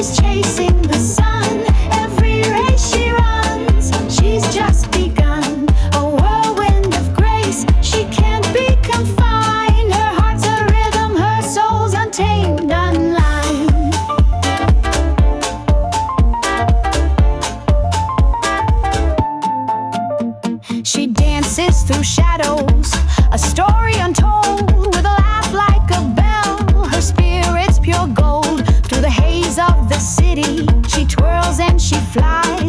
chasing the sun. Every race she runs, she's just begun. A whirlwind of grace, she can't be confined. Her heart's a rhythm, her soul's untamed, unlined. She dances through shadows, a story untold, with a laugh like a bell. Her spirit's pure gold. Through the haze of the city, she twirls and she flies.